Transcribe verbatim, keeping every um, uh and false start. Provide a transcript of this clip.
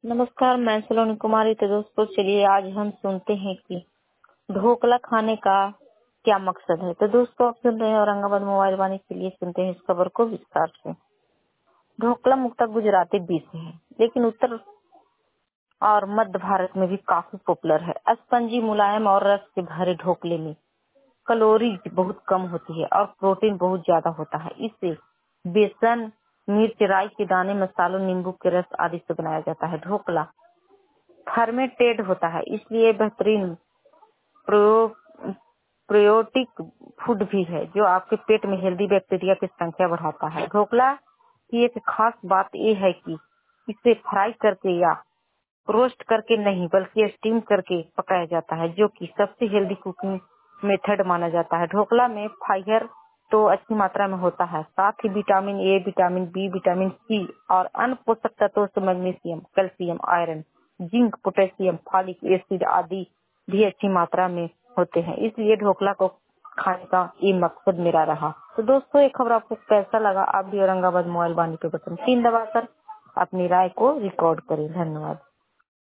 नमस्कार, मैं सलोनी कुमारी। तो दोस्तों चलिए आज हम सुनते हैं कि ढोकला खाने का क्या मकसद है। तो दोस्तों आप सुन रहे हैं औरंगाबाद मोबाइल वाणी के लिए, सुनते हैं इस खबर को विस्तार से। ढोकला मुख्यतः गुजराती डिश है, लेकिन उत्तर और मध्य भारत में भी काफी पॉपुलर है। स्पंजी, मुलायम और रस से भरे ढोकले में कैलोरी बहुत कम होती है और प्रोटीन बहुत ज्यादा होता है। इसे बेसन, मिर्च, राई के दाने, मसालों, नींबू के रस आदि से बनाया जाता है। ढोकला फर्मेंटेड होता है, इसलिए बेहतरीन प्रोबायोटिक फूड भी है जो आपके पेट में हेल्दी बैक्टीरिया की संख्या बढ़ाता है। ढोकला की एक खास बात यह है कि इसे फ्राई करके या रोस्ट करके नहीं बल्कि स्टीम करके पकाया जाता है, जो कि सबसे हेल्दी कुकिंग मेथड माना जाता है। ढोकला में फाइबर तो अच्छी मात्रा में होता है, साथ ही vitamin A, vitamin B, vitamin C और अन्य पोषक तत्वों से magnesium, calcium, iron, zinc, potassium, folic acid आदि भी अच्छी मात्रा में होते हैं। इसलिए ढोकला को खाने का ये मकसद मेरा रहा। तो दोस्तों ये खबर आपको कैसा लगा? आप भी औरंगाबाद मोबाइल वाणी पे बटन तीन दबाकर अपनी राय को रिकॉर्ड करें। धन्यवाद।